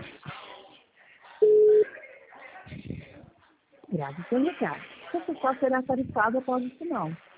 Grave seu recado. Sua resposta será tarifada após o sinal.